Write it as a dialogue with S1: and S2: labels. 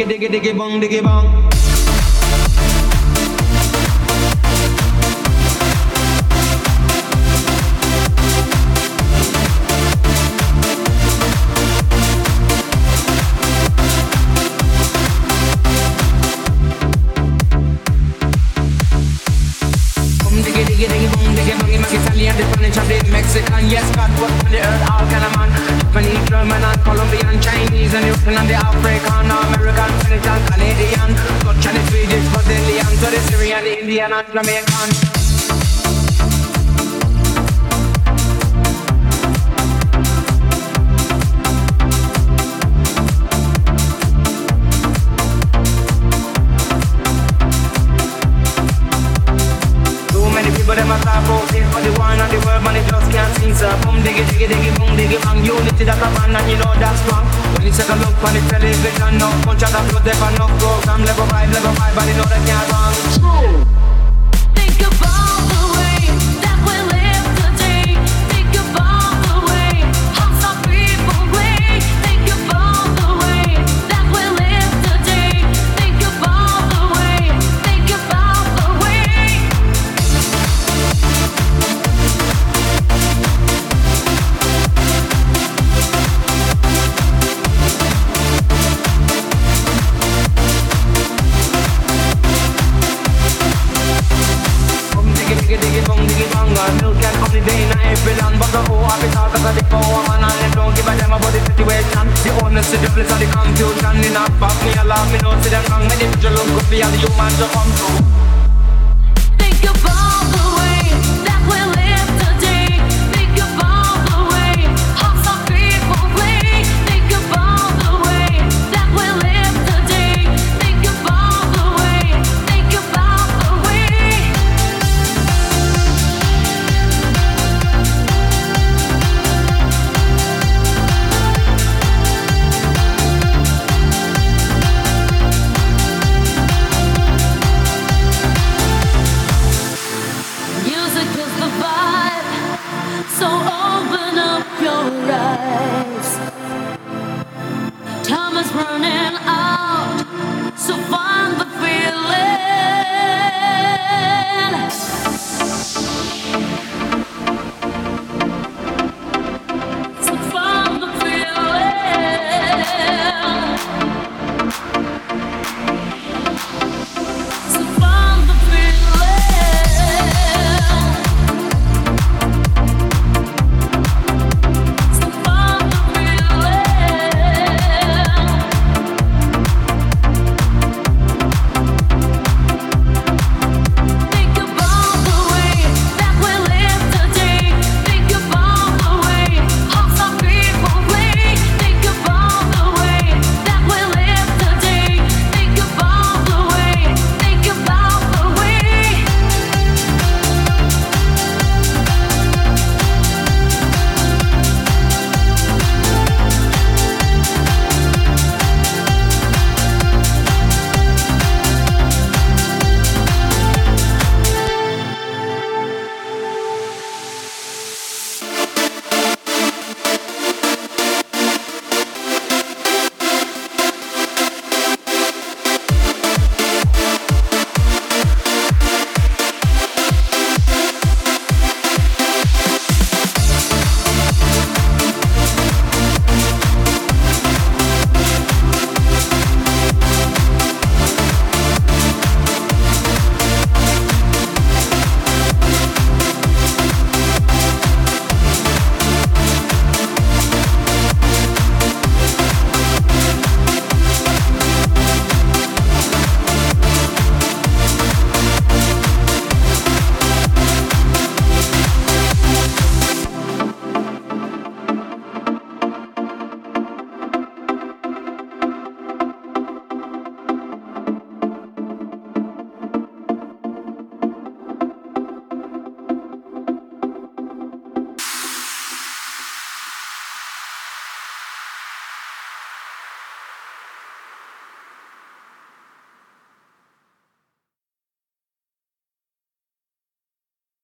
S1: diggy diggy bong diggy bong. Italian, the Spanish, and the Mexican. Yes, God put on the earth all kind of man. Japanese, German, and Colombian, Chinese, and European, and the African, American, Finnish, and Canadian. Dutch and the Swedish, Brazilian, to the Syrian, the Indian, and Jamaican. But them a start posting for the one and the word, man, it just can't sing, sir. Boom, diggy, diggy, diggy, boom, diggy, bang. Unity that a man, and you know that's strong. When you take a look on the television, no punch out of blood, they for no program. Level 5, and you know they can't wrong.
S2: Think about the way that we live today. Think about the way how some people play. Think about the way that we live today. Think about the way. Think about the way. Diggy bong diggy banga, milk and honey day in every land. But the whole happy talk of the power man, and they don't give a damn about the situation. The honest, the bliss of the confusion. In a back me alarm, me know see them wrong. Me the look good for all the human to come through. Think about the